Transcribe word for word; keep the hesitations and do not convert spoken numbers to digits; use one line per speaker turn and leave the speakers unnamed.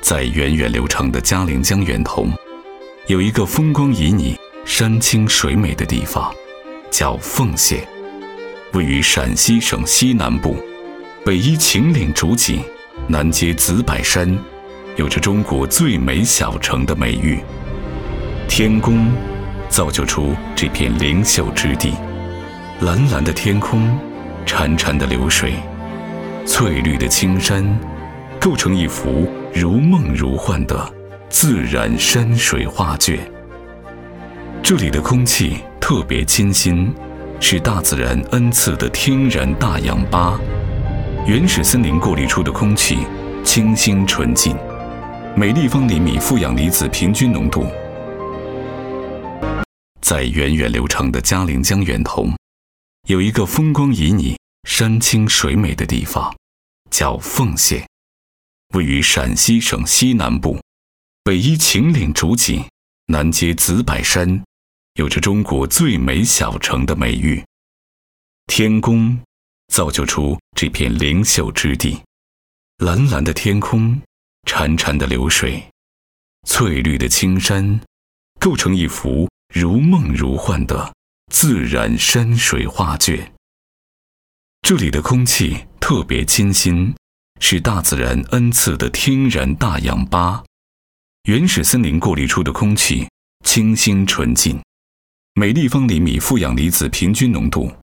在源远流长的嘉陵江源头，有一个风光旖旎、山清水美的地方，叫奉县，位于陕西省西南部，北依秦岭竹脊，南接紫柏山，有着中国最美小城的美誉。天公造就出这片灵秀之地，蓝蓝的天空，潺潺的流水，翠绿的青山，构成一幅如梦如幻的自然山水画卷。这里的空气特别清新，是大自然恩赐的天然大氧吧。原始森林过滤出的空气清新纯净，每立方厘米负氧离子平均浓度。在源远流长的嘉陵江源头，有一个风光旖旎、山清水美的地方，叫奉县，位于陕西省西南部，北依秦岭竹脊，南接紫柏山，有着中国最美小城的美誉。天公造就出这片灵秀之地，蓝蓝的天空，潺潺的流水，翠绿的青山，构成一幅如梦如幻的自然山水画卷。这里的空气特别清新，是大自然恩赐的天然大氧吧。原始森林过滤出的空气清新纯净，每立方厘米负氧离子平均浓度